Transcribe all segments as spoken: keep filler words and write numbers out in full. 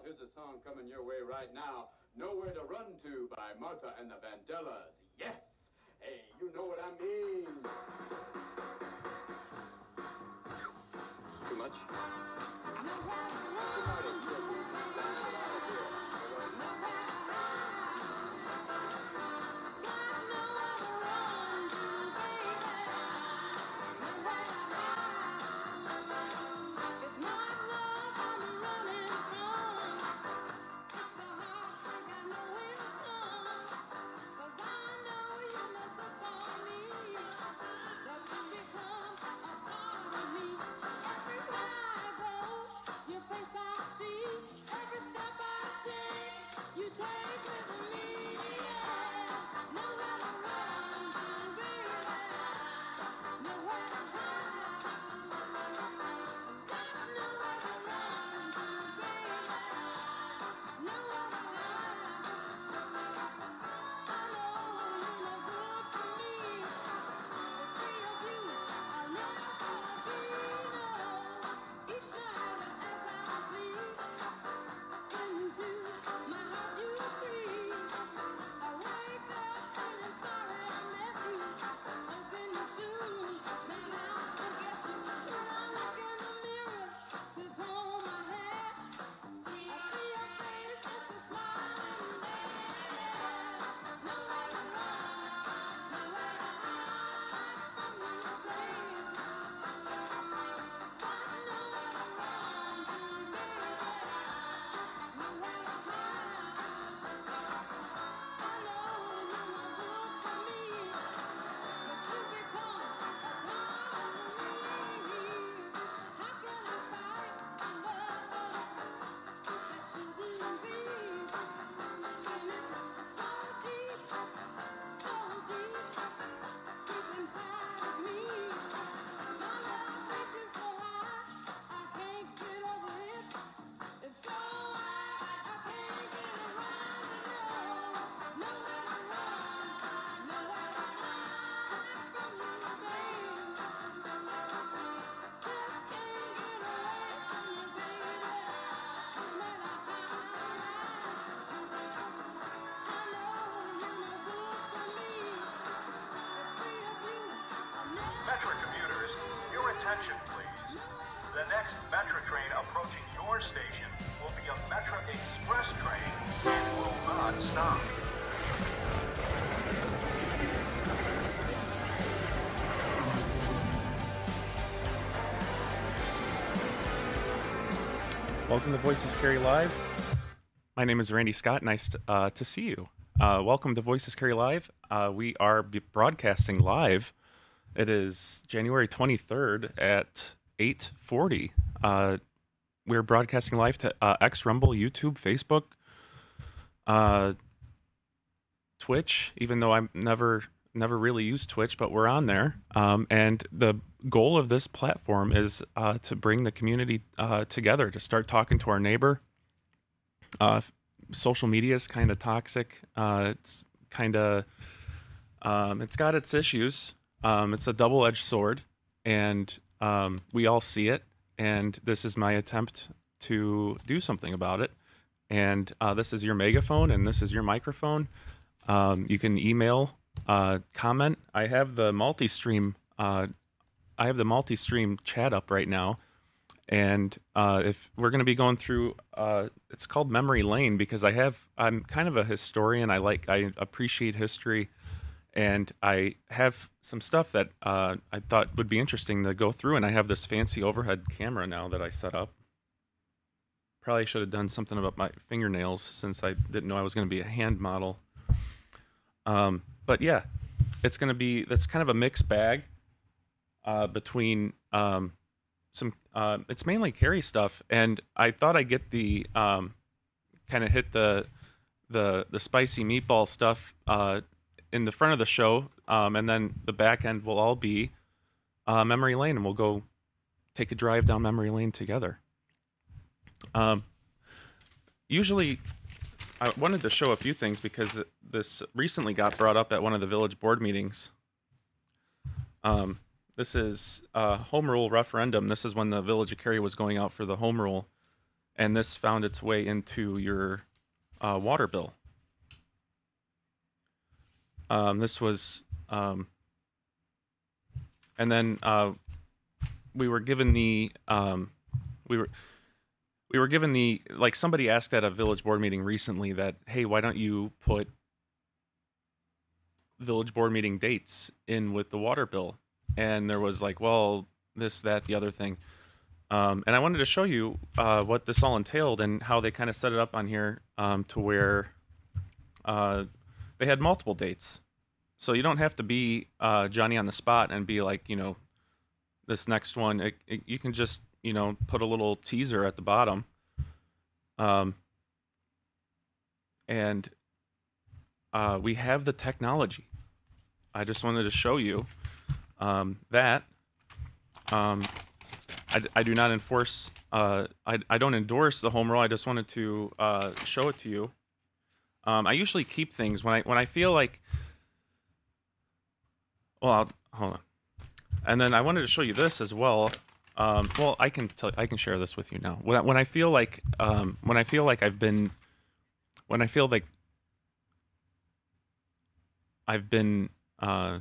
here's a song coming your way right now. Nowhere to Run To by Martha and the Vandellas. Yes! Hey, you know what I mean. Too much? Metra commuters, your attention please. The next Metra train approaching your station will be a Metra Express train and will not stop. Welcome to Voices Carry Live. My name is Randy Scott. Nice to, uh, to see you. Uh, welcome to Voices Carry Live. Uh, we are b- broadcasting live. It is January twenty-third at eight forty. Uh, we're broadcasting live to uh, X, Rumble, YouTube, Facebook, uh, Twitch, even though I've never never really used Twitch, but we're on there. Um, and the goal of this platform is uh, to bring the community uh, together, to start talking to our neighbor. Uh, social media is kind of toxic. Uh, it's kind of, um, it's got its issues. Um, it's a double-edged sword, and um, we all see it, and this is my attempt to do something about it. And uh, this is your megaphone, and this is your microphone. Um, you can email, uh, comment. I have the multi-stream, uh, I have the multi-stream chat up right now, and uh, if we're going to be going through, uh, it's called Memory Lane because I have, I'm kind of a historian. I like, I appreciate history. And I have some stuff that uh, I thought would be interesting to go through. And I have this fancy overhead camera now that I set up. Probably should have done something about my fingernails since I didn't know I was going to be a hand model. Um, but yeah, it's going to be, that's kind of a mixed bag uh, between um, some, uh, it's mainly carry stuff. And I thought I'd get the, um, kind of hit the, the, the spicy meatball stuff uh in the front of the show, um, and then the back end will all be uh, Memory Lane, and we'll go take a drive down Memory Lane together. Um, usually, I wanted to show a few things because this recently got brought up at one of the village board meetings. Um, this is uh, home rule referendum. This is when the village of Cary was going out for the home rule, and this found its way into your uh, water bill. Um, this was, um, and then uh, we were given the, um, we were, we were given the, like somebody asked at a village board meeting recently that, hey, why don't you put village board meeting dates in with the water bill? And there was like, well, this, that, the other thing. Um, and I wanted to show you uh, what this all entailed and how they kind of set it up on here um, to where uh, they had multiple dates. So you don't have to be uh, Johnny on the spot and be like, you know, this next one. It, it, you can just, you know, put a little teaser at the bottom. Um, and uh, we have the technology. I just wanted to show you um, that. Um, I, I do not enforce, uh, I, I don't endorse the home rule. I just wanted to uh, show it to you. Um, I usually keep things when I when I feel like, well, I'll, hold on. And then I wanted to show you this as well. Um, well, I can tell, I can share this with you now. When, when I feel like, um, when I feel like I've been, when I feel like I've been, uh,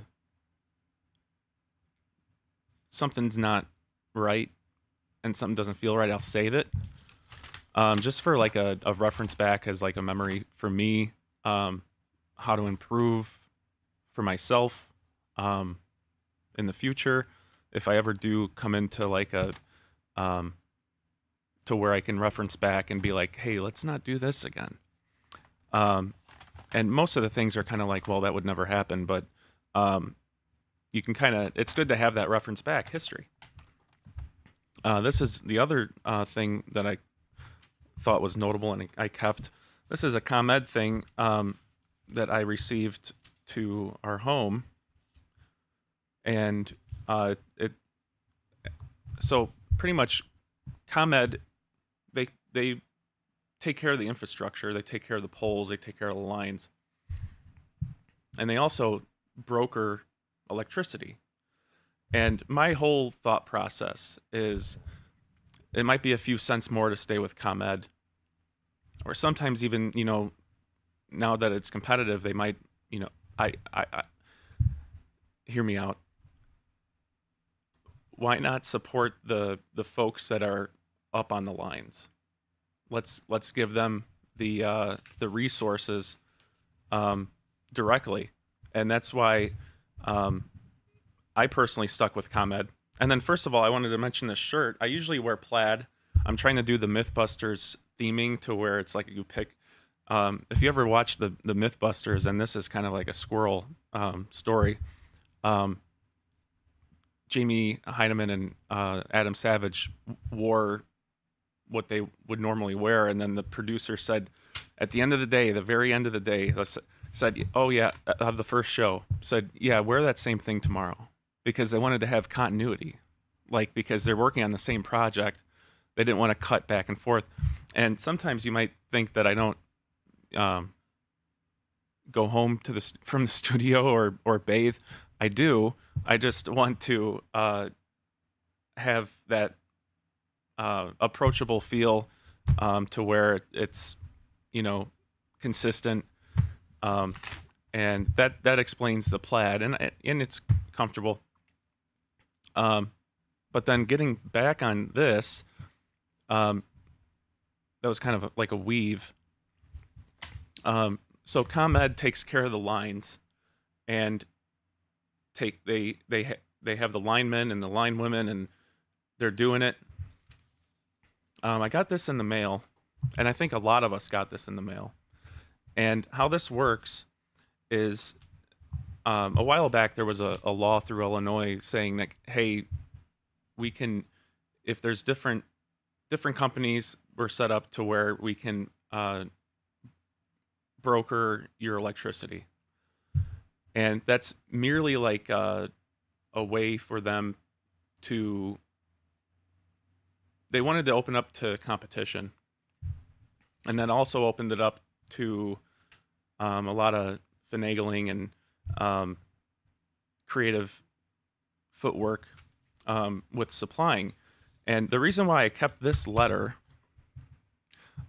something's not right and something doesn't feel right, I'll save it. Um, just for like a, a reference back as like a memory for me, um, how to improve for myself, um, in the future. If I ever do come into like a, um, to where I can reference back and be like, hey, let's not do this again. Um, and most of the things are kind of like, well, that would never happen, but, um, you can kind of, it's good to have that reference back history. Uh, this is the other uh, thing that I thought was notable and I kept. This is a ComEd thing um, that I received to our home. And uh, it, so pretty much ComEd, they, they take care of the infrastructure, they take care of the poles, they take care of the lines. And they also broker electricity. And my whole thought process is it might be a few cents more to stay with ComEd. Or sometimes even, you know, now that it's competitive, they might, you know, I, I, I hear me out. Why not support the the folks that are up on the lines? Let's let's give them the uh, the resources um, directly, and that's why um, I personally stuck with ComEd. And then first of all, I wanted to mention this shirt. I usually wear plaid. I'm trying to do the Mythbusters theming to where it's like you pick. Um, if you ever watch the the Mythbusters, and this is kind of like a squirrel um, story. Um, Jamie Heineman and uh, Adam Savage wore what they would normally wear, and then the producer said, at the end of the day, the very end of the day, said, "Oh yeah, of the first show, said yeah, wear that same thing tomorrow," because they wanted to have continuity, like because they're working on the same project, they didn't want to cut back and forth. And sometimes you might think that I don't um, go home to the from the studio or or bathe. I do. I just want to uh, have that uh, approachable feel um, to where it's, you know, consistent, um, and that that explains the plaid, and and it's comfortable. Um, but then getting back on this, um, that was kind of like a weave. Um, so ComEd takes care of the lines, and take they they ha- they have the linemen and the line women, and they're doing it. Um, I got this in the mail, and I think a lot of us got this in the mail. And how this works is, um, a while back there was a, a law through Illinois saying that, hey, we can, if there's different different companies were set up to where we can uh, broker your electricity. And that's merely like a, a way for them to, they wanted to open up to competition. And then also opened it up to um, a lot of finagling and um, creative footwork um, with supplying. And the reason why I kept this letter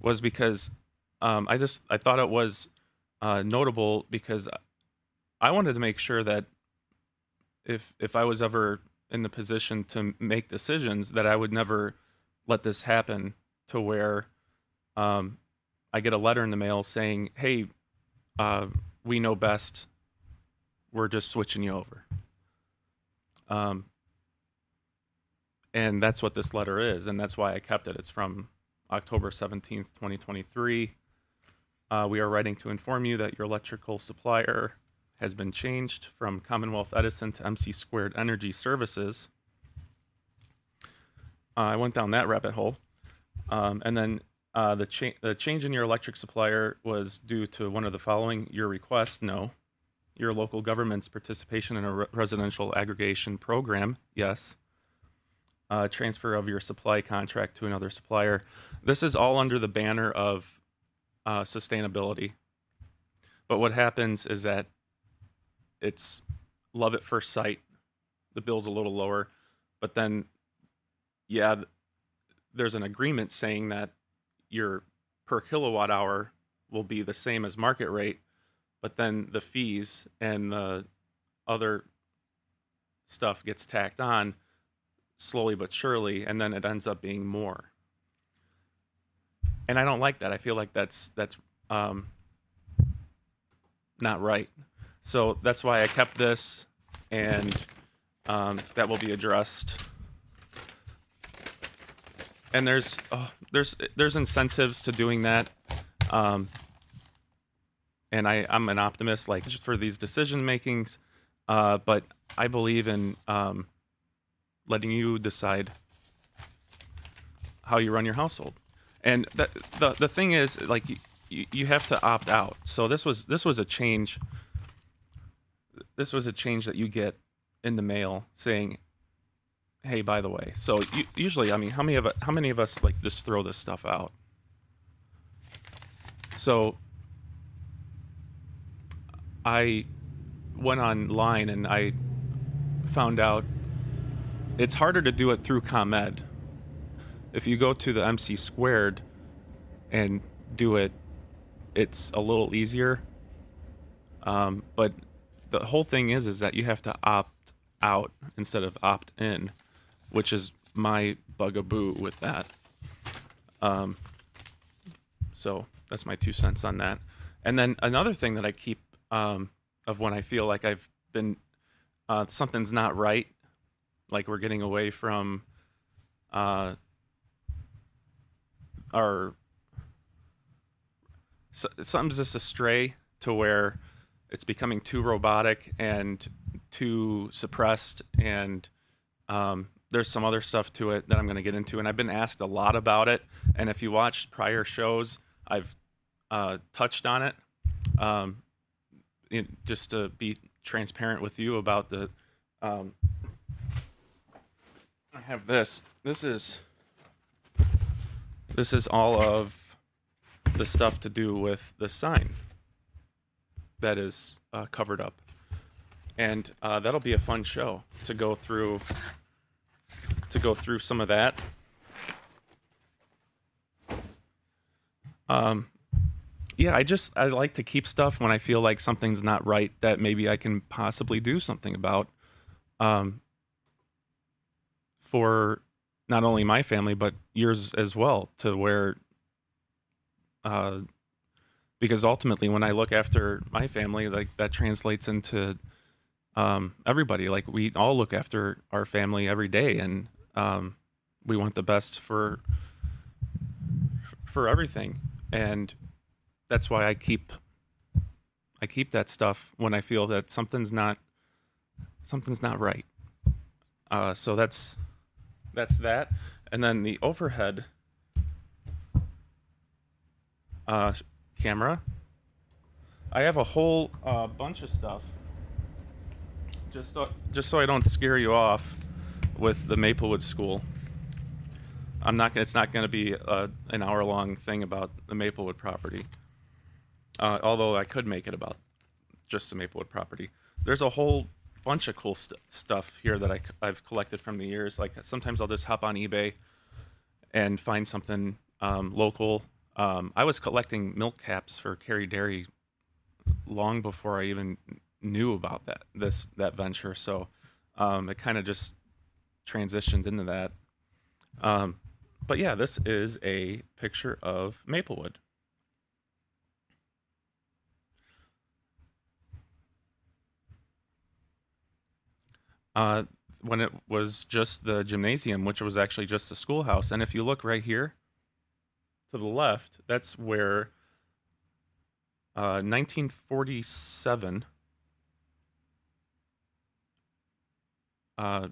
was because um, I just I thought it was uh, notable because I wanted to make sure that if if I was ever in the position to make decisions, that I would never let this happen to where um, I get a letter in the mail saying, "Hey, uh, we know best. We're just switching you over." Um, and that's what this letter is, and that's why I kept it. It's from October seventeenth, twenty twenty-three. Uh, we are writing to inform you that your electrical supplier has been changed from Commonwealth Edison to M C Squared Energy Services. Uh, I went down that rabbit hole. Um, and then uh, the, cha- the change in your electric supplier was due to one of the following: your request, no. Your local government's participation in a re- residential aggregation program, yes. Uh, transfer of your supply contract to another supplier. This is all under the banner of uh, sustainability. But what happens is that it's love at first sight. The bill's a little lower, but then, yeah, there's an agreement saying that your per kilowatt hour will be the same as market rate, but then the fees and the other stuff gets tacked on slowly but surely, and then it ends up being more. And I don't like that. I feel like that's that's um, not right. So that's why I kept this, and um, that will be addressed. And there's uh, there's there's incentives to doing that, um, and I I'm an optimist, like just for these decision makings, uh, but I believe in um, letting you decide how you run your household. And the the the thing is, like, you, you have to opt out. So this was this was a change. This was a change that you get in the mail saying, "Hey, by the way." So you, usually, I mean, how many of how many of us like just throw this stuff out? So I went online and I found out it's harder to do it through ComEd. If you go to the M C Squared and do it, it's a little easier. Um, but the whole thing is, is that you have to opt out instead of opt in, which is my bugaboo with that. Um, so that's my two cents on that. And then another thing that I keep um, of when I feel like I've been, uh, something's not right, like we're getting away from uh, our, so, something's just astray to where it's becoming too robotic and too suppressed, and um, there's some other stuff to it that I'm going to get into, and I've been asked a lot about it. And if you watch prior shows, I've uh, touched on it, um, it, just to be transparent with you about the. Um, I have this. This is. This is all of the stuff to do with the sign that is uh, covered up, and uh, that'll be a fun show to go through. To go through some of that. Um, yeah, I just I like to keep stuff when I feel like something's not right that maybe I can possibly do something about, um, for not only my family but yours as well. To where, uh, because ultimately, when I look after my family, like that translates into um, everybody. Like we all look after our family every day, and um, we want the best for for everything. And that's why I keep I keep that stuff when I feel that something's not something's not right. Uh, so that's that's that. And then the overhead uh, camera. I have a whole uh, bunch of stuff. Just so, just so I don't scare you off with the Maplewood School. I'm not. It's not going to be a, an hour-long thing about the Maplewood property. Uh, although I could make it about just the Maplewood property. There's a whole bunch of cool st- stuff here that I, I've collected from the years. Like sometimes I'll just hop on eBay and find something um, local. Um, I was collecting milk caps for Kerry Dairy long before I even knew about that this that venture. So um, it kind of just transitioned into that. Um, but yeah, this is a picture of Maplewood. Uh, when it was just the gymnasium, which was actually just the schoolhouse. And if you look right here to the left, that's where uh, nineteen forty-seven uh,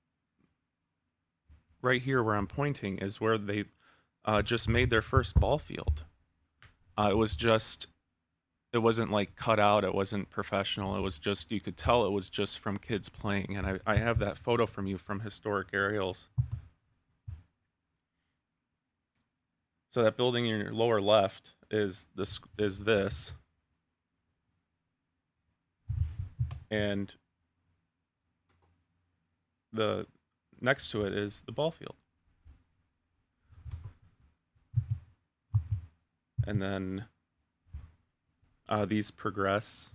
right here where I'm pointing is where they uh, just made their first ball field. Uh, it was just, it wasn't like cut out. It wasn't professional. It was just, you could tell it was just from kids playing. And I, I have that photo from you from Historic Aerials. So that building in your lower left is this, is this. And the next to it is the ball field. And then uh, these progress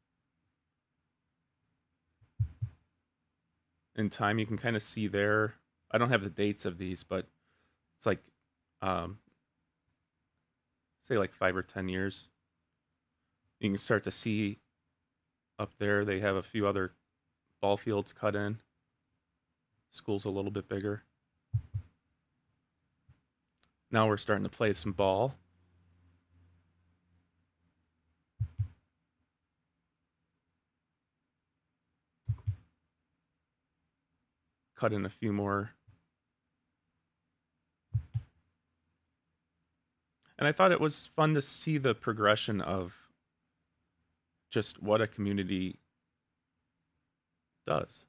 in time. You can kind of see there. I don't have the dates of these, but it's like, um, say like five or ten years. You can start to see up there, they have a few other ball fields cut in. School's a little bit bigger. Now we're starting to play some ball. Cut in a few more. And I thought it was fun to see the progression of just what a community does.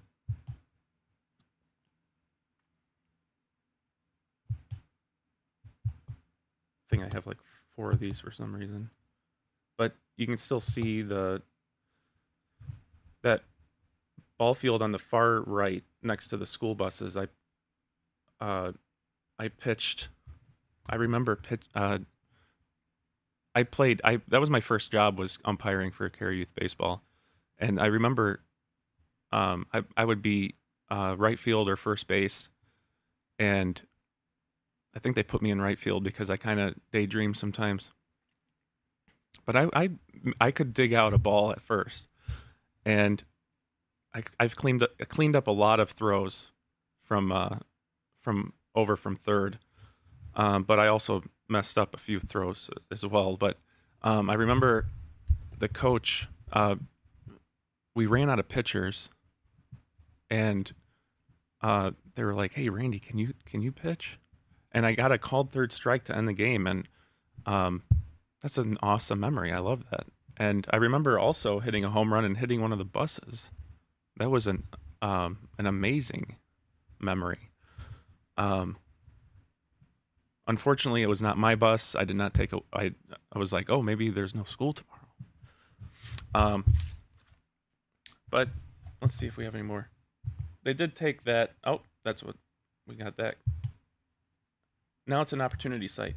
I think I have like four of these for some reason. But you can still see the that ball field on the far right next to the school buses. I uh, I pitched. I remember pitch. Uh, I played. I that was my first job, was umpiring for Kerry Youth Baseball, and I remember um, I I would be uh, right field or first base, and I think they put me in right field because I kind of daydream sometimes. But I, I I could dig out a ball at first, and I, I've cleaned up, cleaned up a lot of throws from uh, from over from third, um, but I also messed up a few throws as well. But um, I remember the coach. Uh, we ran out of pitchers, and uh, they were like, "Hey, Randy, can you can you pitch?" And I got a called third strike to end the game, and um, that's an awesome memory. I love that. And I remember also hitting a home run and hitting one of the buses. That was an um, an amazing memory. Um, unfortunately, it was not my bus. I did not take a. I I was like, oh, maybe there's no school tomorrow. Um, but let's see if we have any more. They did take that. Oh, that's what we got. That. Now it's an opportunity site.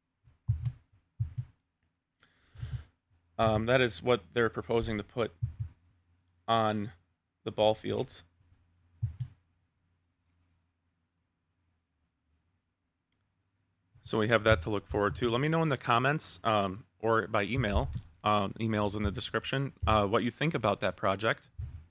Um, that is what they're proposing to put on the ball fields. So we have that to look forward to. Let me know in the comments um, or by email, um, emails in the description, uh, what you think about that project.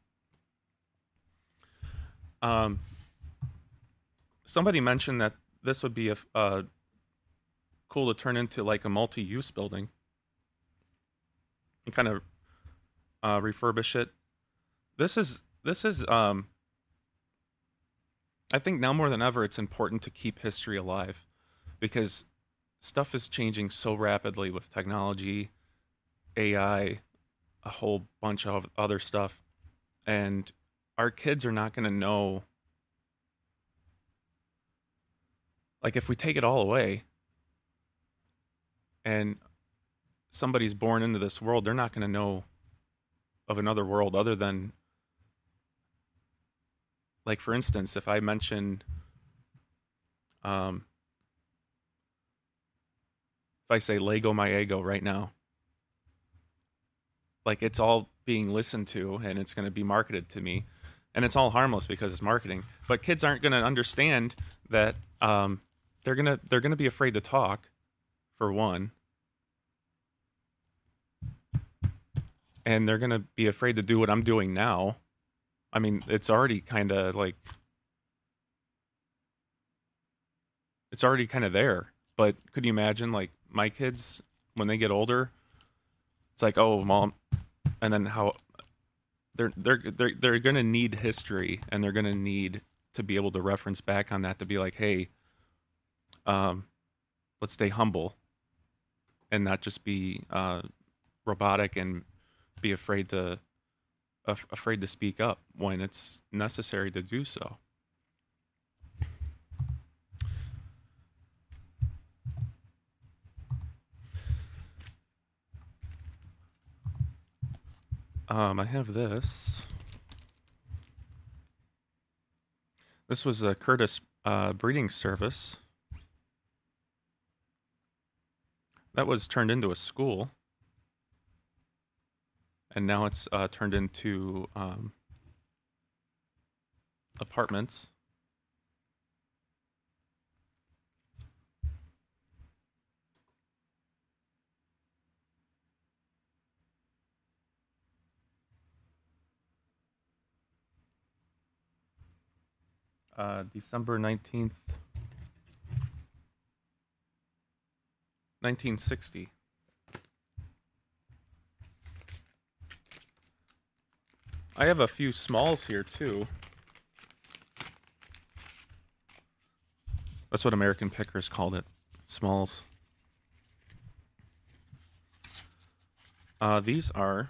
Um, somebody mentioned that this would be a, uh, cool to turn into like a multi-use building and kind of uh, refurbish it. This is this is um, I think now more than ever it's important to keep history alive, because stuff is changing so rapidly with technology, A I, a whole bunch of other stuff, and our kids are not going to know. Like, if we take it all away and somebody's born into this world, they're not going to know of another world other than, like, for instance, if I mention um, if I say Lego my ego right now. Like, it's all being listened to, and it's going to be marketed to me, and it's all harmless because it's marketing. But kids aren't going to understand that um, they're gonna they're gonna be afraid to talk, for one, and they're gonna be afraid to do what I'm doing now. I mean, it's already kind of like it's already kind of there. But could you imagine, like, my kids when they get older? It's like, oh, mom, and then how they're they're they're they're gonna need history, and they're gonna need to be able to reference back on that to be like, hey, um, let's stay humble, and not just be uh, robotic and be afraid to af- afraid to speak up when it's necessary to do so. Um, I have this. This was a Curtis uh, breeding service that was turned into a school, and now it's uh, turned into um, apartments. Uh, December nineteenth, nineteen sixty. I have a few smalls here too. That's what American Pickers called it, smalls. Uh, these are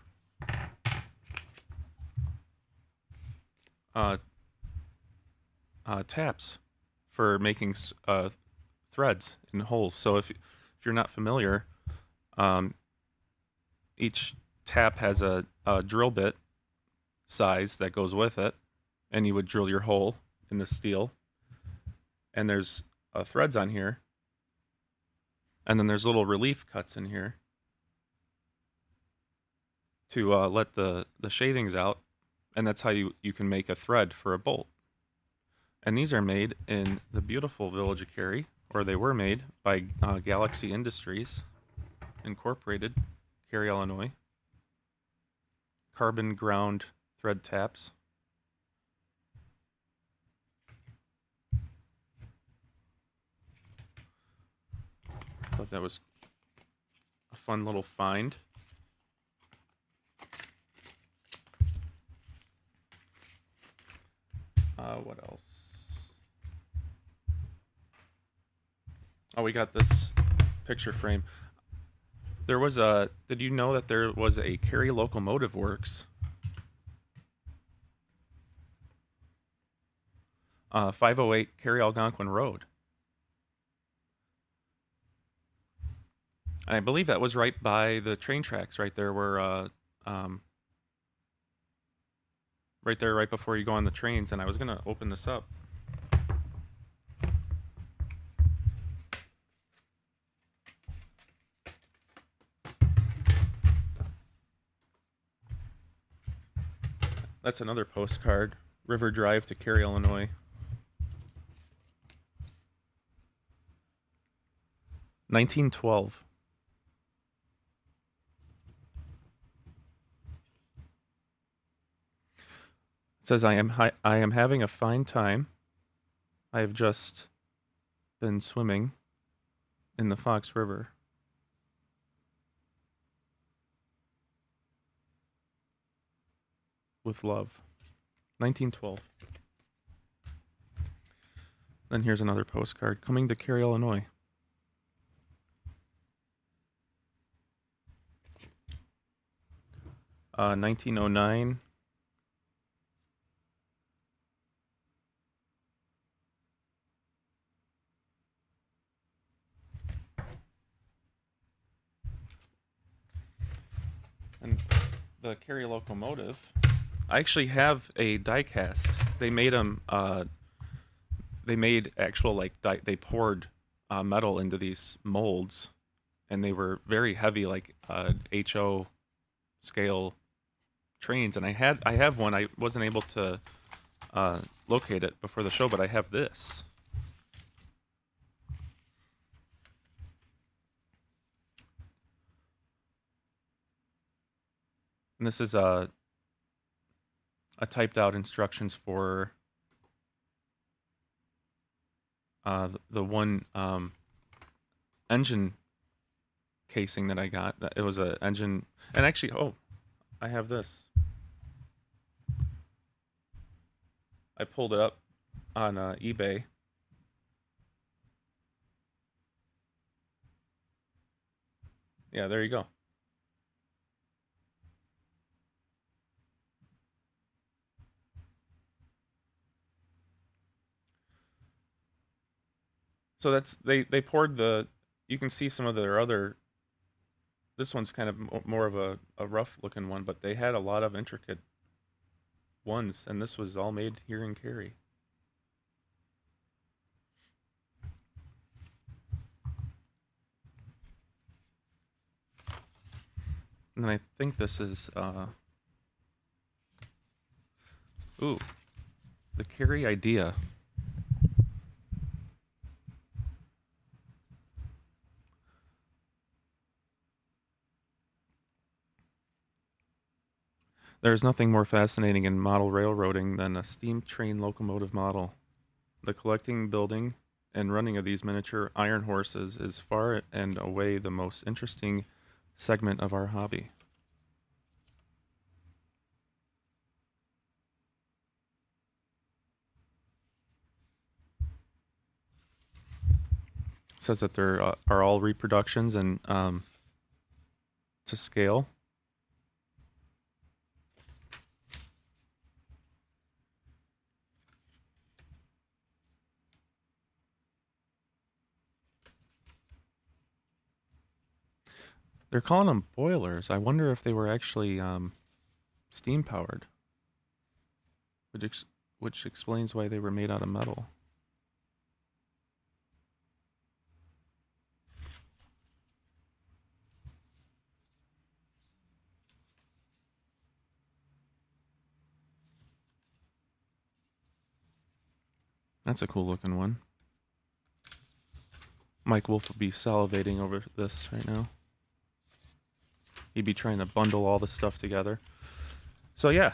uh, uh, taps for making uh, threads and holes. So if if you're not familiar, um, each tap has a, a drill bit size that goes with it, and you would drill your hole in the steel. And there's uh, threads on here, and then there's little relief cuts in here to uh, let the, the shavings out, and that's how you, you can make a thread for a bolt. And these are made in the beautiful village of Cary, or they were made by uh, Galaxy Industries Incorporated, Cary, Illinois. Carbon ground thread taps. Thought that was a fun little find. Uh, what else? Oh, we got this picture frame. There was a, did you know that there was a Cary Locomotive Works? Uh, five oh eight Cary Algonquin Road. And I believe that was right by the train tracks, right there where, uh, um, right there, right before you go on the trains. And I was going to open this up. That's another postcard. River Drive to Cary, Illinois. nineteen twelve. It says, I am hi- I am having a fine time. I have just been swimming in the Fox River. With love. nineteen twelve. Then here's another postcard. Coming to Cary, Illinois. Uh, nineteen oh nine. And the Cary Locomotive. I actually have a die cast. They made them. Uh, they made actual like die, they poured uh, metal into these molds, and they were very heavy, like uh, H O scale trains. And I had I have one. I wasn't able to uh, locate it before the show, but I have this. And this is a a typed out instructions for uh, the, the one um, engine casing that I got. It was a engine, and actually, oh, I have this. I pulled it up on uh, eBay. Yeah, there you go. So that's they they poured the. You can see some of their other. This one's kind of more of a, a rough looking one, but they had a lot of intricate ones, and this was all made here in Cary. And then I think this is uh, ooh, the Cary Idea. There is nothing more fascinating in model railroading than a steam train locomotive model. The collecting, building, and running of these miniature iron horses is far and away the most interesting segment of our hobby. It says that there uh, are all reproductions and um, to scale. They're calling them boilers. I wonder if they were actually um, steam powered, which, ex- which explains why they were made out of metal. That's a cool looking one. Mike Wolf would be salivating over this right now. He'd be trying to bundle all the stuff together. So yeah,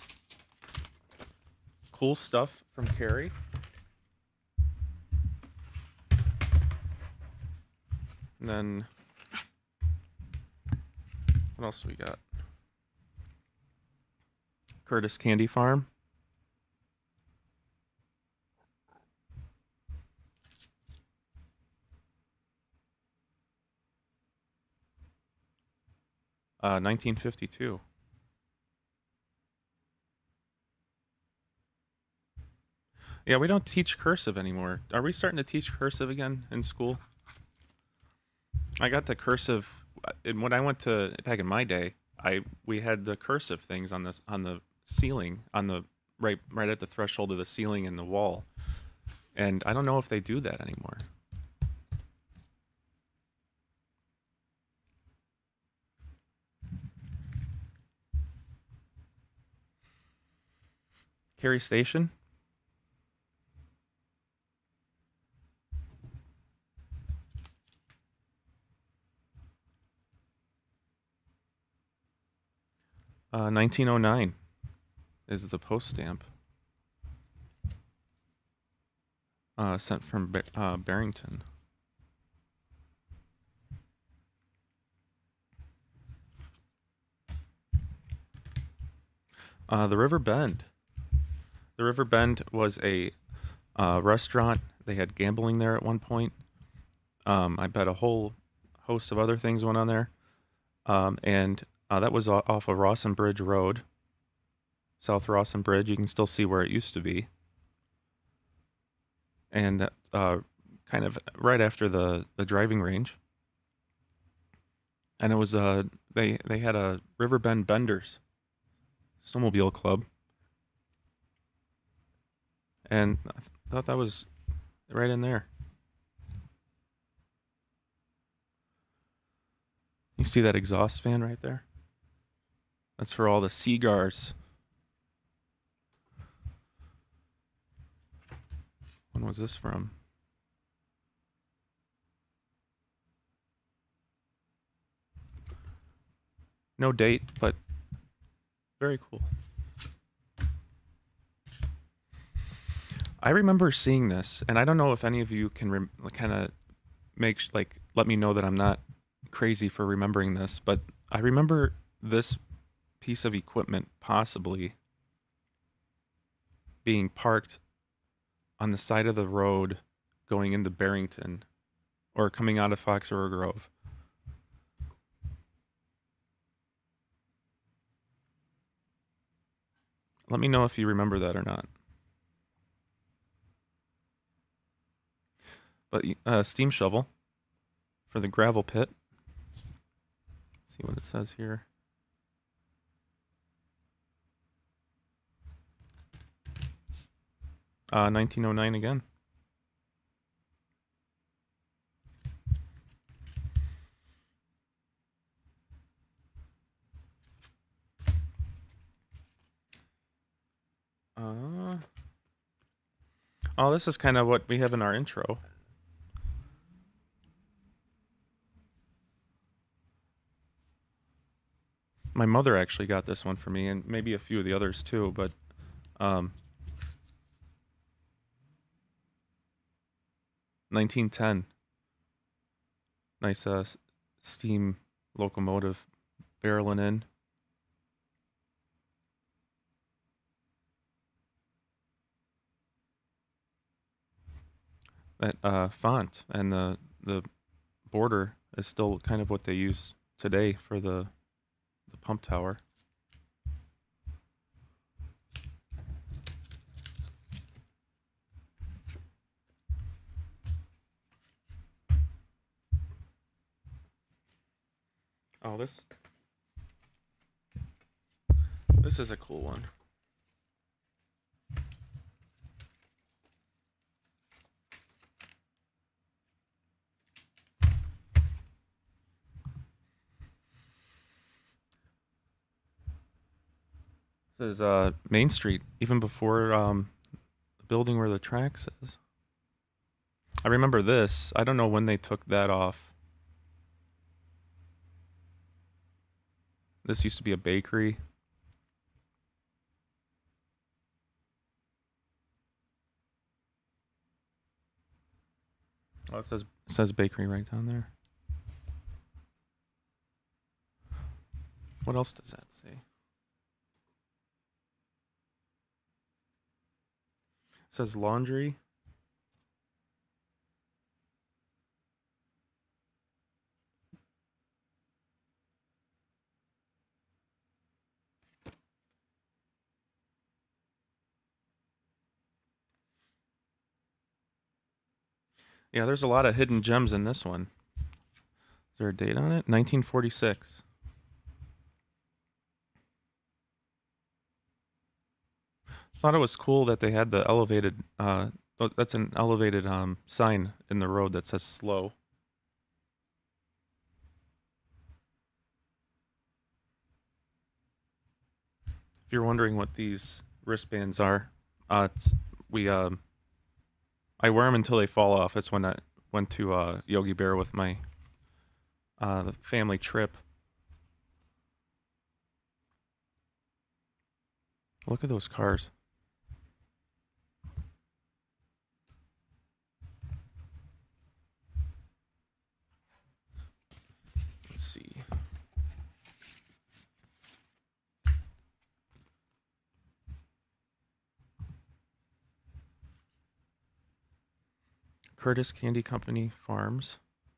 cool stuff from Cary. And then what else do we got? Curtis Candy Farm. Uh, nineteen fifty-two. Yeah, we don't teach cursive anymore. Are we starting to teach cursive again in school? I got the cursive when I went to back in my day. I we had the cursive things on the on the ceiling on the right right at the threshold of the ceiling and the wall, and I don't know if they do that anymore. Cary Station. Uh, nineteen oh nine is the post stamp. Uh, sent from Bar- uh, Barrington. Uh, the River Bend. The River Bend was a uh, restaurant. They had gambling there at one point. Um, I bet a whole host of other things went on there. Um, and uh, that was off of Rawson Bridge Road, South Rawson Bridge. You can still see where it used to be. And uh, kind of right after the, the driving range. And it was, uh, they, they had a River Bend Benders snowmobile club. And I th- thought that was right in there. You see that exhaust fan right there? That's for all the cigars. When was this from? No date, but very cool. I remember seeing this, and I don't know if any of you can rem- kind of make sh- like let me know that I'm not crazy for remembering this, but I remember this piece of equipment possibly being parked on the side of the road going into Barrington or coming out of Fox River Grove. Let me know if you remember that or not. But uh, steam shovel for the gravel pit. Let's see what it says here. Uh, nineteen oh nine again. Uh, oh, this is kind of what we have in our intro. My mother actually got this one for me, and maybe a few of the others too, but um, nineteen ten. Nice uh, steam locomotive barreling in. That uh, font and the the border is still kind of what they use today for the the pump tower. Oh, this this is a cool one. This is uh, Main Street, even before um, the building where the tracks is. I remember this. I don't know when they took that off. This used to be a bakery. Oh, it says it says bakery right down there. What else does that say? It says laundry. Yeah, there's a lot of hidden gems in this one. Is there a date on it? nineteen forty-six. Thought it was cool that they had the elevated, uh, oh, that's an elevated um, sign in the road that says slow. If you're wondering what these wristbands are, uh, it's, we um, I wear them until they fall off. It's when I went to uh, Yogi Bear with my uh, family trip. Look at those cars. Let's see. Curtis Candy Company Farms.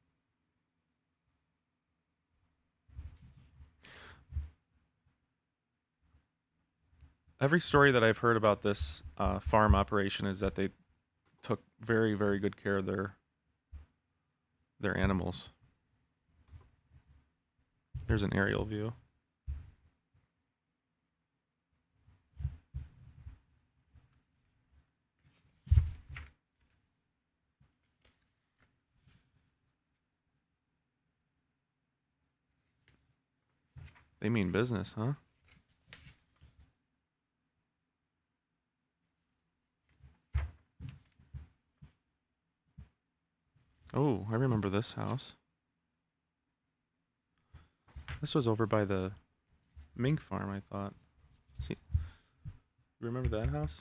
Every story that I've heard about this uh, farm operation is that they took very, very good care of their their animals. There's an aerial view. They mean business, huh? Oh, I remember this house. This was over by the mink farm, I thought. See, remember that house?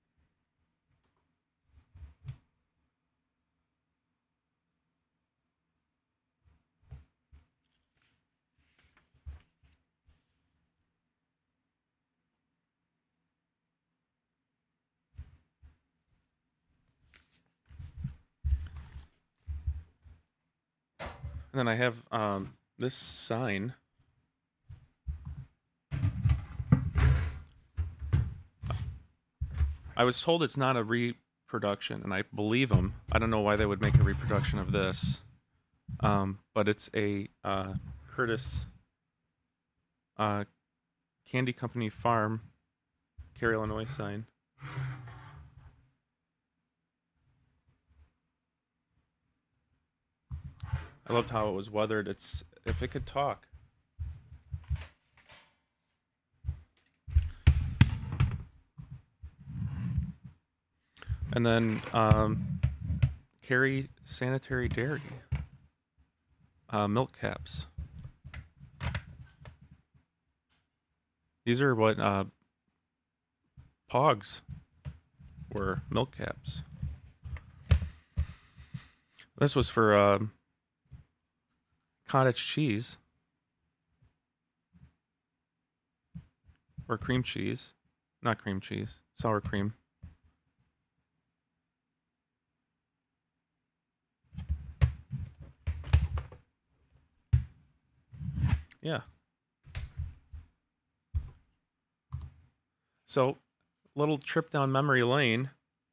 And then I have um, this sign. I was told it's not a reproduction, and I believe them. I don't know why they would make a reproduction of this, um, but it's a uh, Curtis uh, Candy Company Farm, Cary, Illinois sign. I loved how it was weathered. It's if it could talk. And then um, Cary Sanitary Dairy, uh, milk caps. These are what uh, Pogs were, milk caps. This was for um, cottage cheese or cream cheese, not cream cheese, sour cream. Yeah. So, little trip down memory lane.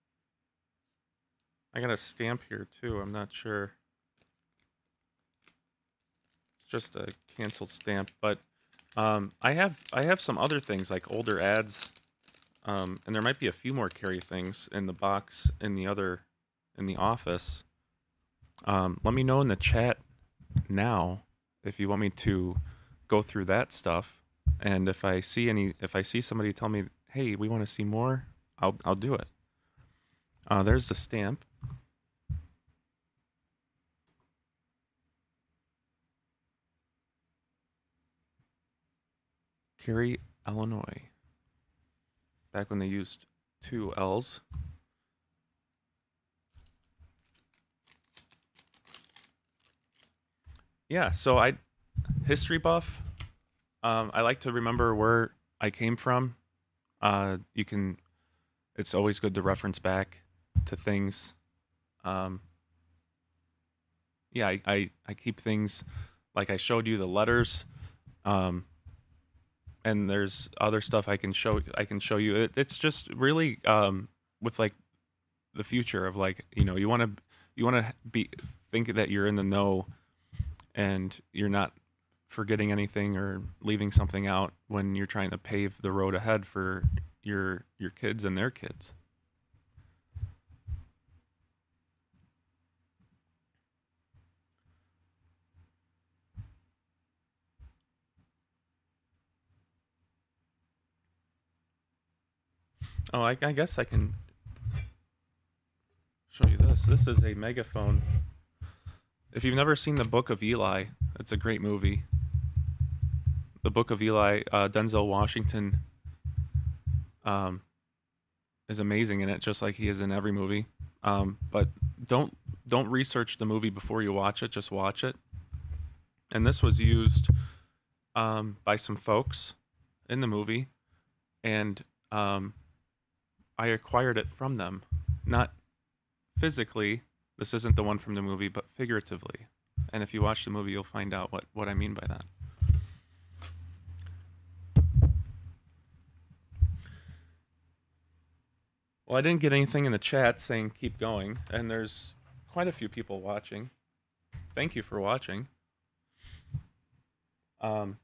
I got a stamp here too. I'm not sure. It's just a canceled stamp, but um, I have I have some other things like older ads, um, and there might be a few more Cary things in the box in the other in the office. Um, let me know in the chat now if you want me to go through that stuff, and if I see any, if I see somebody tell me, "Hey, we want to see more," I'll I'll do it. Uh, there's the stamp. Cary, Illinois. Back when they used two L's. Yeah, so I, history buff. Um, I like to remember where I came from. Uh, you can, it's always good to reference back to things. Um, yeah, I, I, I keep things like I showed you the letters. Um, and there's other stuff I can show I can show you. It, it's just really um, with like the future of like, you know, you want to you want to be think that you're in the know and you're not forgetting anything or leaving something out when you're trying to pave the road ahead for your your kids and their kids. Oh, I, I guess I can show you this. This is a megaphone. If you've never seen The Book of Eli, it's a great movie. The Book of Eli, uh, Denzel Washington um, is amazing in it, just like he is in every movie. Um, but don't don't research the movie before you watch it. Just watch it. And this was used um, by some folks in the movie, and um, I acquired it from them, not physically. This isn't the one from the movie, but figuratively. And if you watch the movie, you'll find out what, what I mean by that. Well, I didn't get anything in the chat saying keep going, and there's quite a few people watching. Thank you for watching. Um,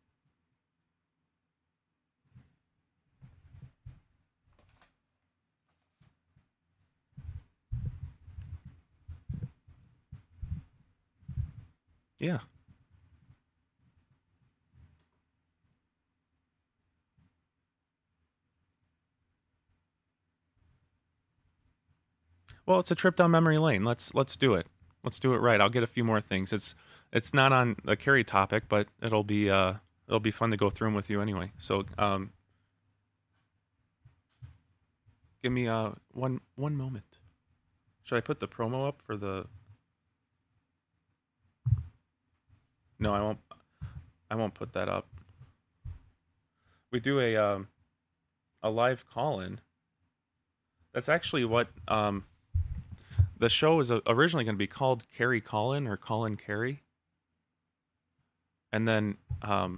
yeah. Well, it's a trip down memory lane. Let's let's do it. Let's do it right. I'll get a few more things. It's it's not on a Carrie topic, but it'll be uh it'll be fun to go through them with you anyway. So um, give me uh one one moment. Should I put the promo up for the? No, I won't. I won't put that up. We do a um, a live call-in. That's actually what um, the show is originally going to be called, Carrie Call-In or Call-In Carrie. And then um,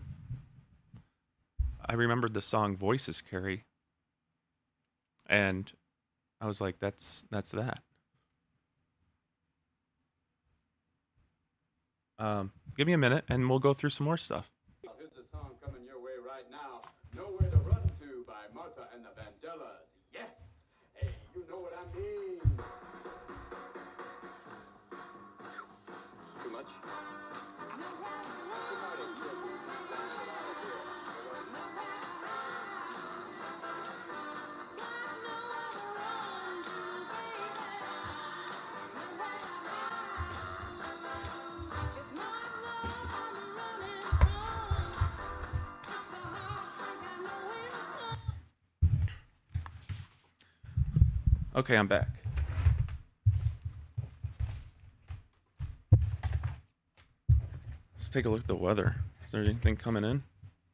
I remembered the song Voices Carrie, and I was like, "That's that's that." Um, give me a minute, and we'll go through some more stuff. Here's a song coming your way right now. Nowhere to Run To by Martha and the Vandellas. Yes! Hey, you know what I mean. Too much? Okay, I'm back. Let's take a look at the weather. Is there anything coming in?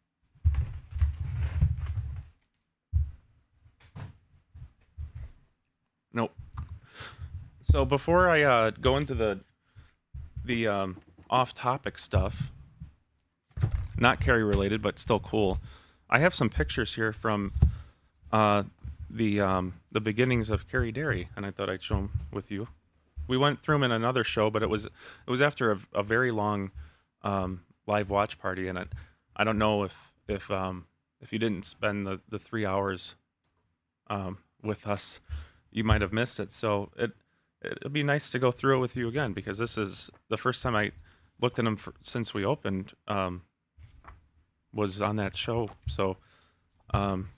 Nope. So before I uh, go into the the um, off-topic stuff, not Carrie related, but still cool, I have some pictures here from uh, the um, the beginnings of Carrie Dairy, and I thought I'd show them with you. We went through them in another show, but it was it was after a, a very long um, live watch party, and it, I don't know if if um, if you didn't spend the, the three hours um, with us, you might have missed it. So it it'd be nice to go through it with you again, because this is the first time I looked at them for, since we opened. Um, was on that show, so. Um,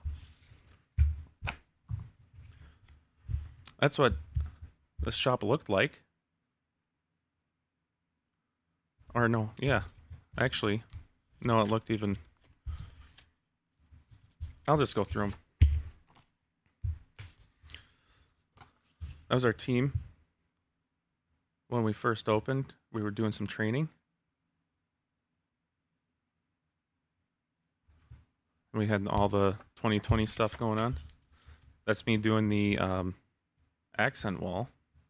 That's what this shop looked like. Or no, yeah. Actually, no, it looked even... I'll just go through them. That was our team. When we first opened, we were doing some training. We had all the twenty twenty stuff going on. That's me doing the... Um, accent wall,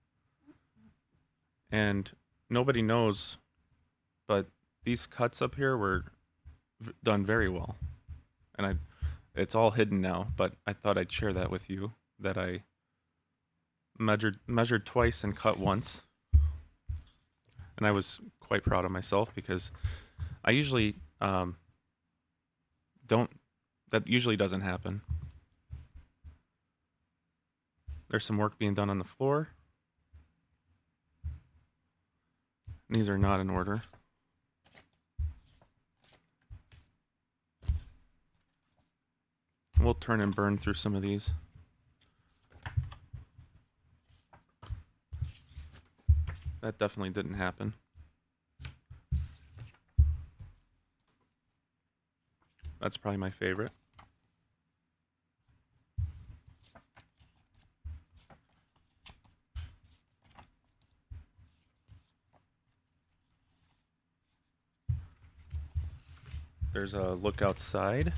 and nobody knows, but these cuts up here were v- done very well, and I it's all hidden now, but I thought I'd share that with you, that I measured measured twice and cut once, and I was quite proud of myself, because I usually um, don't that usually doesn't happen. There's some work being done on the floor. These are not in order. We'll turn and burn through some of these. That definitely didn't happen. That's probably my favorite. There's a look outside.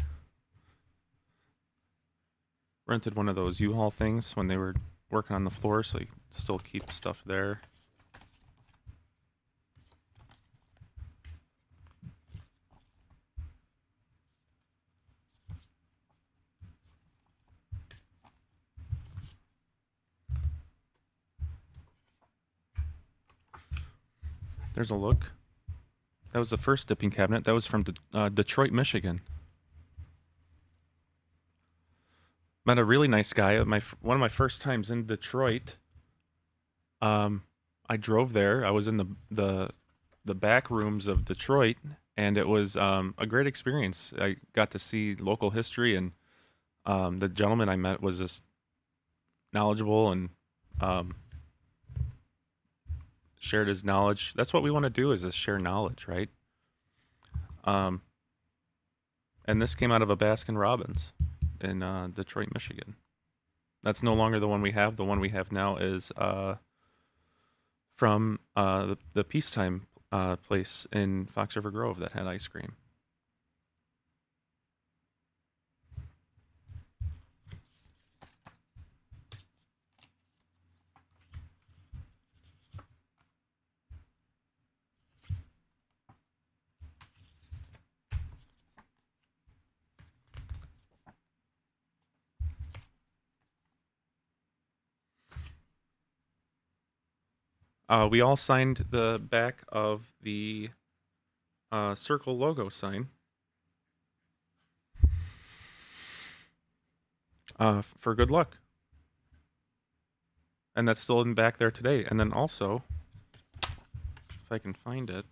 Rented one of those U-Haul things when they were working on the floor, so you can still keep stuff there. There's a look. That was the first dipping cabinet. That was from De- uh, Detroit, Michigan. Met a really nice guy. My one of my first times in Detroit. Um, I drove there. I was in the the the back rooms of Detroit, and it was um, a great experience. I got to see local history, and um, the gentleman I met was just knowledgeable and um, shared his knowledge. That's what we want to do, is just share knowledge, right? Um, and this came out of a Baskin Robbins in uh, Detroit, Michigan. That's no longer the one we have. The one we have now is uh, from uh, the, the Peacetime uh, place in Fox River Grove that had ice cream. Uh, we all signed the back of the uh, circle logo sign uh, f- for good luck. And that's still in back there today. And then also, if I can find it,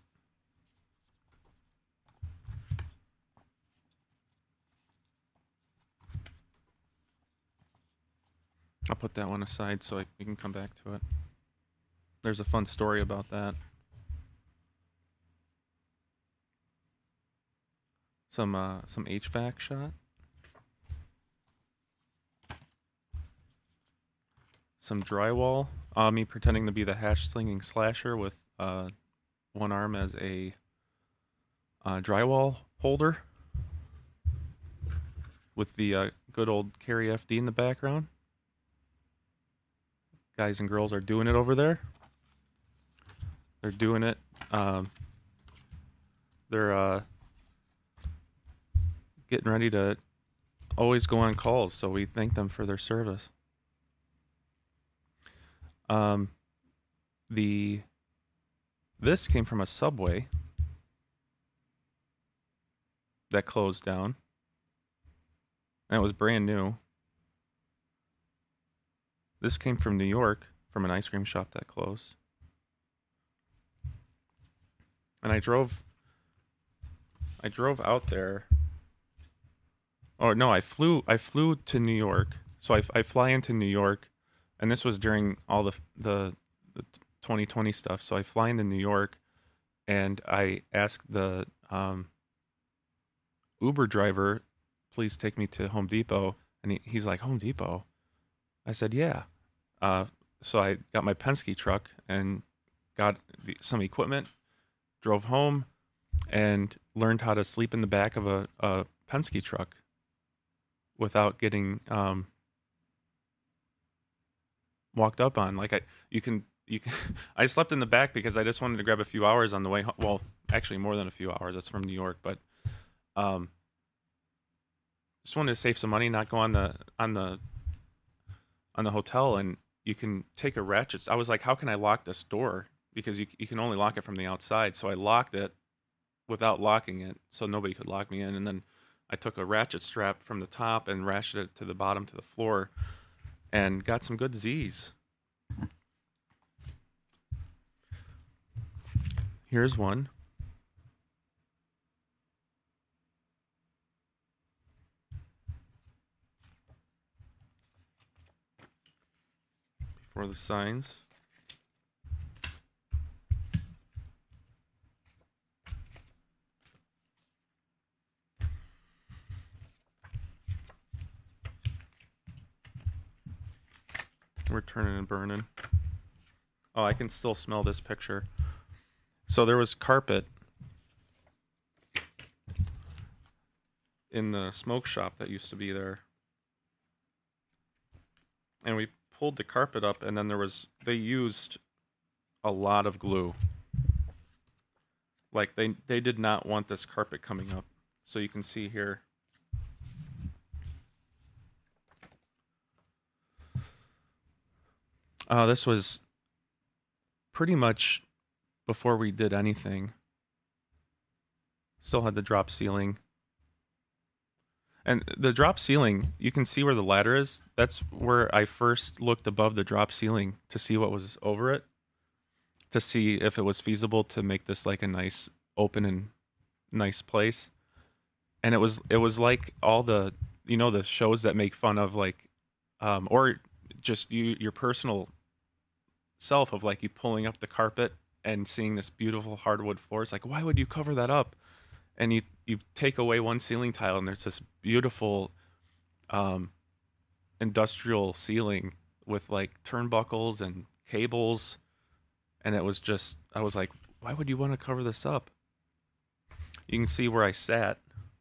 I'll put that one aside so I, we can come back to it. There's a fun story about that. Some uh, some H V A C shot. Some drywall. Uh, me pretending to be the hash slinging slasher with uh, one arm as a uh, drywall holder. With the uh, good old Carrie F D in the background. Guys and girls are doing it over there. They're doing it. Um, they're uh, getting ready to always go on calls, so we thank them for their service. Um, the this came from a Subway that closed down, and it was brand new. This came from New York, from an ice cream shop that closed. And I drove, I drove out there. Oh no, I flew, I flew to New York. So I, I fly into New York, and this was during all the, the the twenty twenty stuff. So I fly into New York, and I asked the um, Uber driver, please take me to Home Depot. And he, he's like, Home Depot? I said, yeah. Uh, so I got my Penske truck and got the, some equipment. Drove home and learned how to sleep in the back of a, a Penske truck without getting um, walked up on. Like I, you can, you can. I slept in the back because I just wanted to grab a few hours on the way home. Well, actually more than a few hours. It's from New York, but um, just wanted to save some money, not go on the on the on the hotel, and you can take a ratchet. I was like, how can I lock this door? Because you you can only lock it from the outside. So I locked it without locking it, so nobody could lock me in. And then I took a ratchet strap from the top and ratcheted it to the bottom to the floor, and got some good Z's. Here's one. Before the signs. We're turning and burning. Oh, I can still smell this picture. So there was carpet in the smoke shop that used to be there. And we pulled the carpet up, and then there was, they used a lot of glue. Like they, they did not want this carpet coming up. So you can see here. Uh, this was pretty much before we did anything. Still had the drop ceiling. And the drop ceiling, you can see where the ladder is. That's where I first looked above the drop ceiling to see what was over it, to see if it was feasible to make this like a nice open and nice place. And it was it was like all the, you know, the shows that make fun of like um or just you your personal itself of like you pulling up the carpet and seeing this beautiful hardwood floor. It's like, why would you cover that up? And you you take away one ceiling tile and there's this beautiful um, industrial ceiling with like turnbuckles and cables. And it was just, I was like, why would you want to cover this up? You can see where I sat.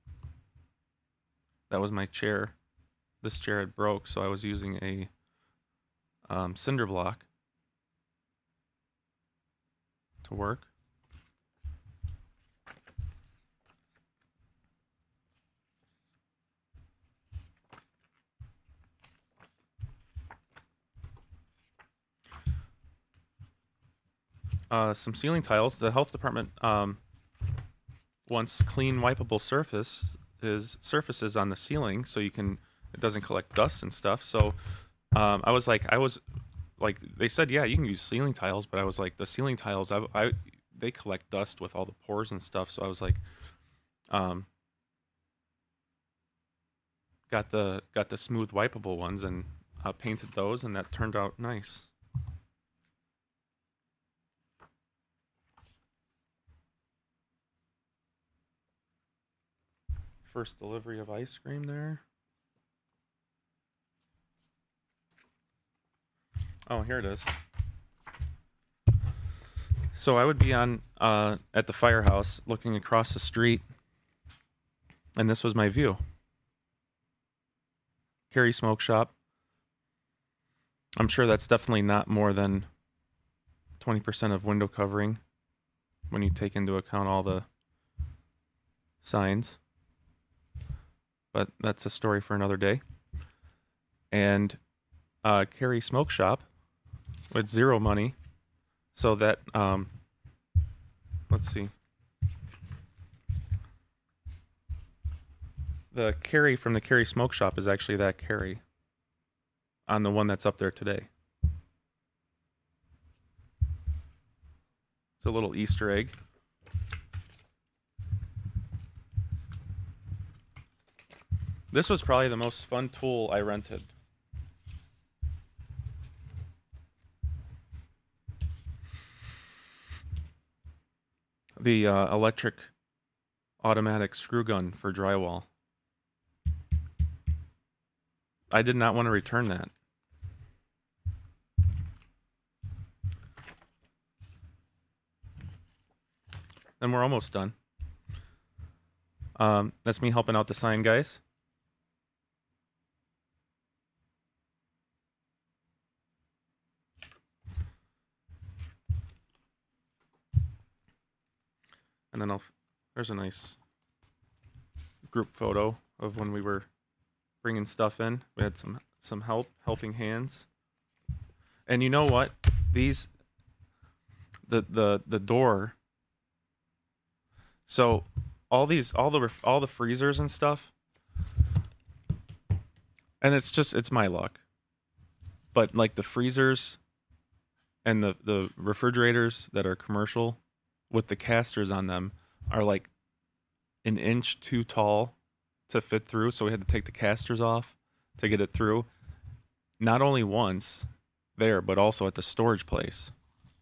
That was my chair. This chair had broke, so I was using a um, cinder block to work. Uh, some ceiling tiles. The health department um, wants clean, wipeable surface is surfaces on the ceiling, so you can it doesn't collect dust and stuff. So um, I was like, I was like, they said, yeah, you can use ceiling tiles, but I was like, the ceiling tiles, I, I they collect dust with all the pores and stuff. So I was like, um, got the got the smooth, wipeable ones and uh, painted those, and that turned out nice. First delivery of ice cream there. Oh, here it is. So I would be on uh, at the firehouse looking across the street, and this was my view. Carry Smoke Shop. I'm sure that's definitely not more than twenty percent of window covering when you take into account all the signs. But that's a story for another day. And uh, Carry Smoke Shop with zero money. So that, um, let's see. The Carry from the Carry Smoke Shop is actually that Carry on the one that's up there today. It's a little Easter egg. This was probably the most fun tool I rented. The uh, electric automatic screw gun for drywall. I did not want to return that. And we're almost done. Um, that's me helping out the sign guys. And then I'll, there's a nice group photo of when we were bringing stuff in. We had some some help, helping hands. And you know what? These, the the the door. So all these, all the all the freezers and stuff. And it's just it's my luck. But like the freezers and the the refrigerators that are commercial, with the casters on them, are like an inch too tall to fit through, so we had to take the casters off to get it through. Not only once there, but also at the storage place.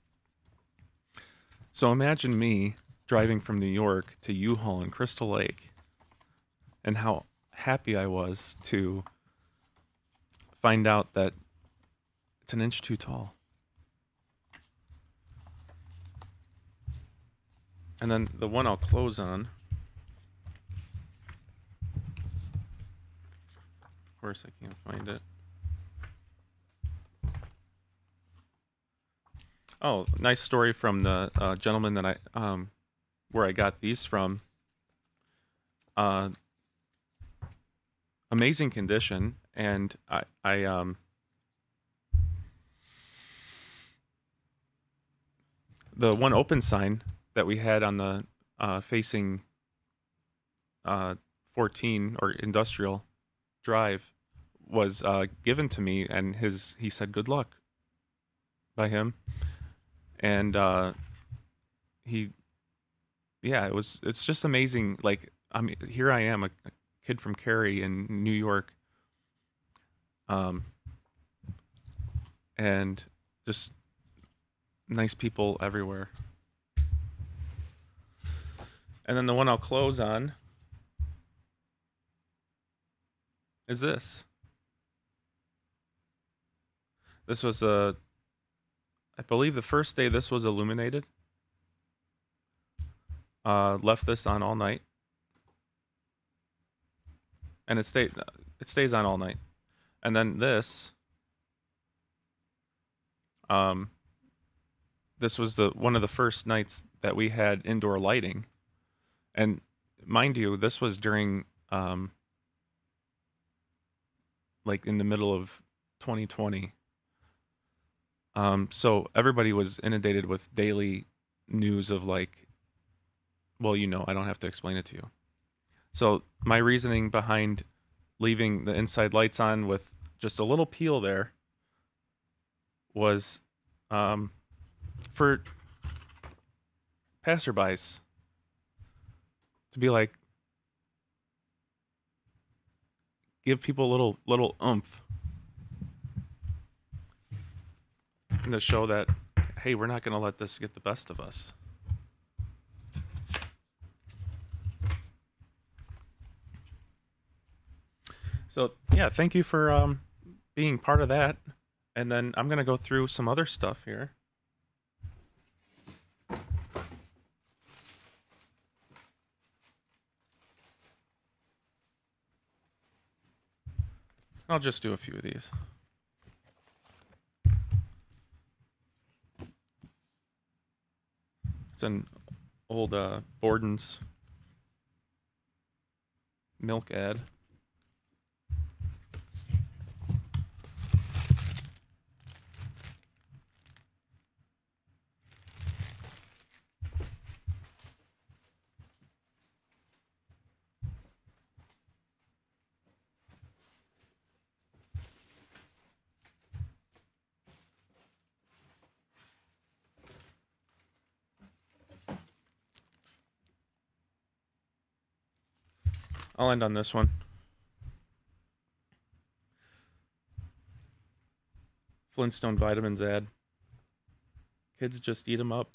So imagine me driving from New York to U-Haul in Crystal Lake, and how happy I was to find out that it's an inch too tall. And then the one I'll close on. Of course, I can't find it. Oh, nice story from the uh, gentleman that I, um, where I got these from. Uh, amazing condition, and I, I, um, the one open sign that we had on the uh, facing uh, fourteen or Industrial Drive was uh, given to me, and his he said good luck by him, and uh, he yeah it was it's just amazing. Like, I mean, here I am, a, a kid from Cary in New York, um, and just nice people everywhere. And then the one I'll close on is this. This was a, I believe the first day this was illuminated. Uh, left this on all night. And it stayed, it stays on all night. And then this, um, this was the one of the first nights that we had indoor lighting. And mind you, this was during, um, like in the middle of twenty twenty. Um, so everybody was inundated with daily news of like, well, you know, I don't have to explain it to you. So my reasoning behind leaving the inside lights on with just a little peel there was um, for passerbys to be like, give people a little little oomph, and to show that, hey, we're not going to let this get the best of us. So yeah, thank you for um, being part of that. And then I'm going to go through some other stuff here. I'll just do a few of these. It's an old uh, Borden's milk ad. I'll end on this one. Flintstone vitamins ad. Kids just eat them up.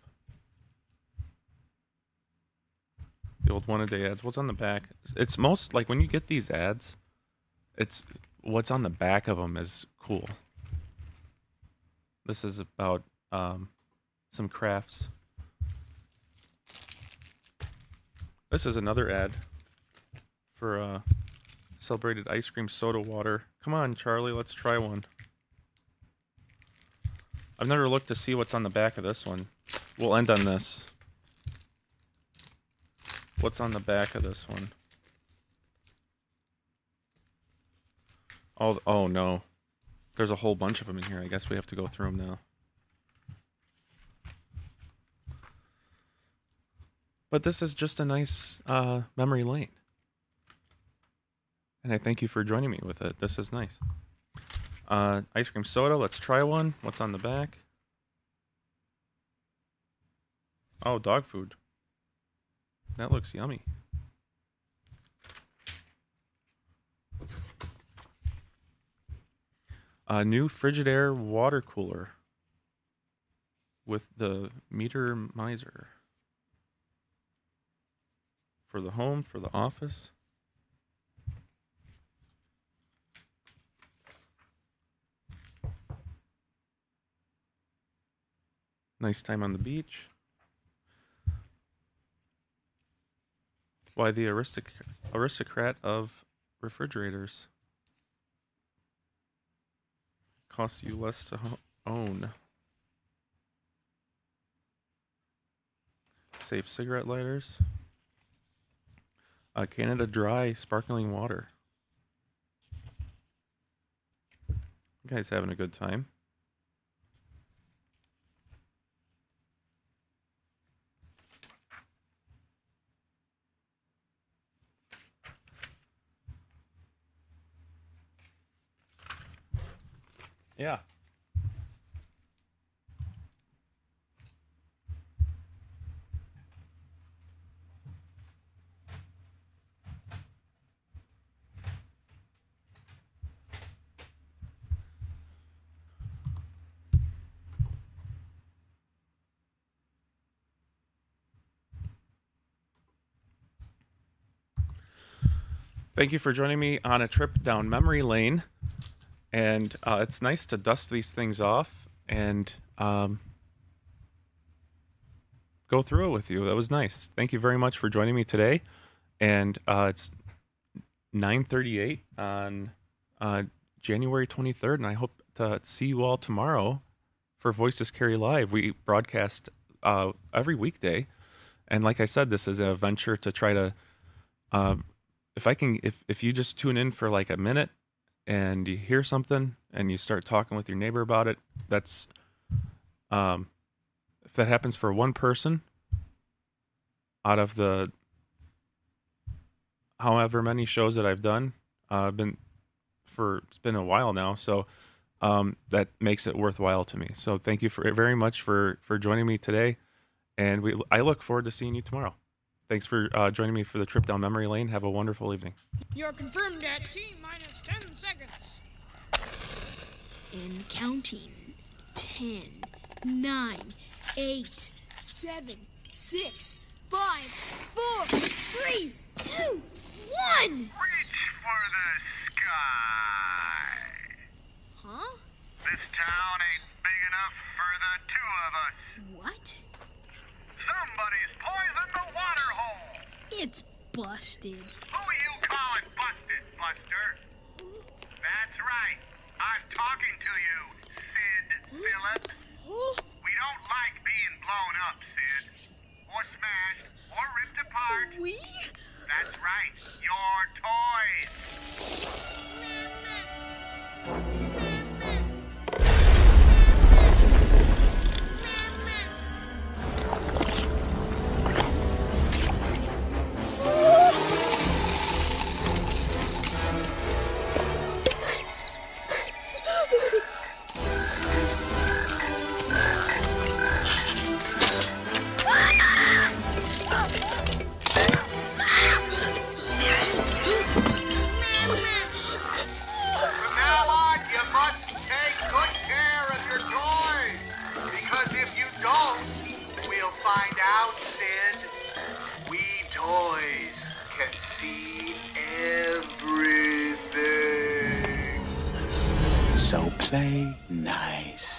The old one-a-day ads. What's on the back? It's most, like, when you get these ads, it's what's on the back of them is cool. This is about um, some crafts. This is another ad for uh, celebrated ice cream soda water. Come on, Charlie, let's try one. I've never looked to see what's on the back of this one. We'll end on this. What's on the back of this one? Oh, oh no. There's a whole bunch of them in here. I guess we have to go through them now. But this is just a nice uh, memory lane. And I thank you for joining me with it. This is nice. Uh, ice cream soda. Let's try one. What's on the back? Oh, dog food. That looks yummy. A new Frigidaire water cooler with the meter miser. For the home, for the office. Nice time on the beach. Why the aristoc- aristocrat of refrigerators. Costs you less to ho- own. Safe cigarette lighters. Uh, Canada Dry sparkling water. You guys having a good time? Yeah. Thank you for joining me on a trip down memory lane. And uh, it's nice to dust these things off and um, go through it with you. That was nice. Thank you very much for joining me today. And uh, it's nine thirty-eight on uh, January twenty-third, and I hope to see you all tomorrow for Voices Carry Live. We broadcast uh, every weekday. And like I said, this is a venture to try to... Uh, If I can, if, if you just tune in for like a minute and you hear something and you start talking with your neighbor about it, that's, um, if that happens for one person out of the however many shows that I've done, uh, I've been for, it's been a while now. So, um, that makes it worthwhile to me. So thank you for very much for, for joining me today. And we, I look forward to seeing you tomorrow. Thanks for uh, joining me for the trip down memory lane. Have a wonderful evening. You're confirmed at T minus ten seconds. And counting. Ten, nine, eight, seven, six, five, four, three, two, one. Reach for the sky. Huh? This town ain't big enough for the two of us. What? Somebody's poisoned the water hole. It's busted. Who you calling busted, Buster? That's right. I'm talking to you, Sid Phillips. We don't like being blown up, Sid. Or smashed, or ripped apart. We? That's right. Your toys. Find out, Sid. We toys can see everything. So play nice.